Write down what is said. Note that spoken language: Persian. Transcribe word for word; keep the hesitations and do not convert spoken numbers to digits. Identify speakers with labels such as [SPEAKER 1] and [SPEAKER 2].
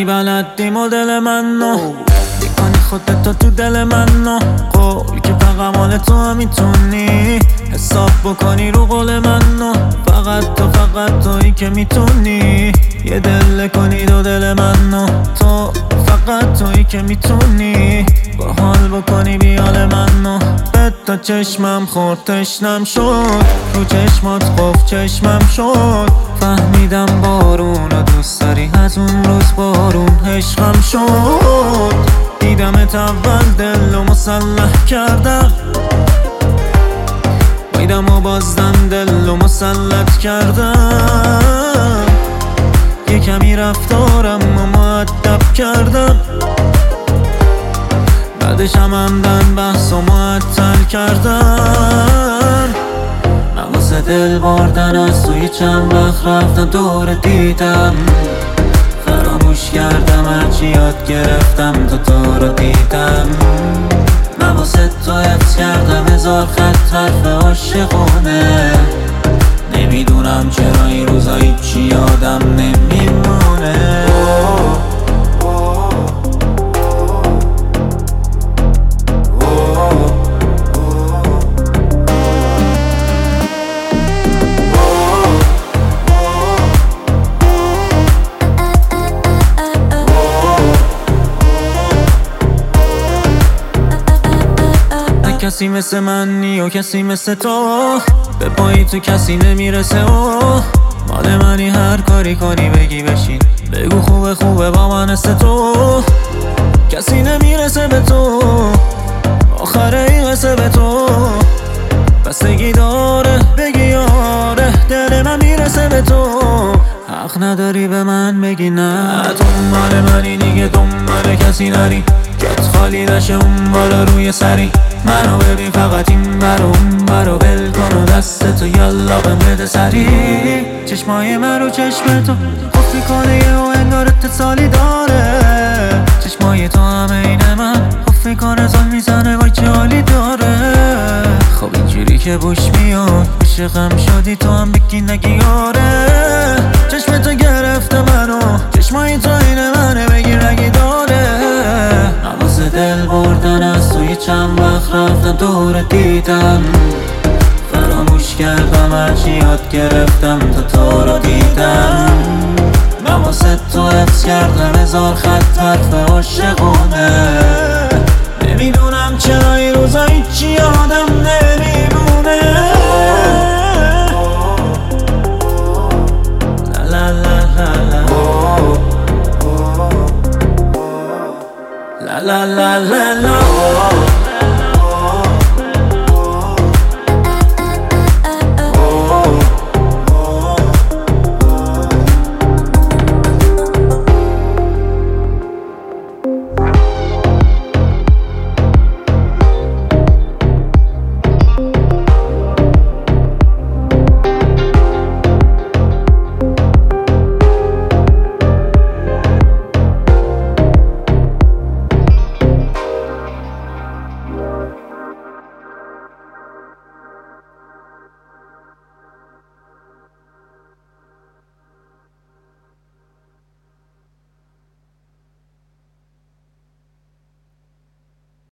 [SPEAKER 1] بلدی مدل منو میکنی خودتو تو دل منو قول که فقط مال تو هم میتونی حساب بکنی رو قول منو فقط تو فقط تویی که میتونی یه دل کنی دو دل منو تو فقط تویی که میتونی با حال بکنی بیال منو به تا چشمم خورد تشنم شد رو چشمات قفل چشمم شد فهمیدم بارون رو دوست داری از اون روز بارون عشقم شد دیدمت اول دل و مسلح کردم میدم و بازدم دل و مسلط کردم یه کمی رفتارم و مؤدب کردم بعدش هم همدن بحث و معطل کردم من واسه دل بردن از توی چند وقت رفتم دور دیدم فراموش کردم هرچی یاد گرفتم تا تو رو دیدم من واسه تو حفظ کردم هزار خط حرف عاشقونه نمیدونم چرا این روزا هیچی یادم نمیمونه کسی مثل منی و کسی مثل تو به پایی تو کسی نمیرسه و مال منی هر کاری کنی بگی بشین بگو خوبه خوبه با من است تو کسی نمیرسه به تو آخره این قصه به تو بستگی داره بگی آره دل من میرسه به تو حق نداری به من بگی نه تو مال منی دیگه دنبال کسی نری جات خالی نشه اون بالا روی سری منو ببین فقط این برو اون برو بل کن و دست تو یالا بهم بده سری چشمای من رو چشم تو خفی کنه و انگار اتصالی داره چشمای تو همه این من خفی کنه زل میزنه وای چه حالی داره خب اینجوری که بوش میاد عاشقم شدی تو هم بگی نگی آره چشم تو گرفته منو چشمای تو این منه بگیر نگی داره نوازه دل بردن از توی چند وقت رفتم دور دیدم فراموش کردم هرچی یاد گرفتم تا تو رو دیدم من واسه تو حفظ کردم هزار خط حرف عاشقونه نمیدونم چرا این روزا هیچی یادم نمیمونه لا لا لا لا لا لا لا لا لا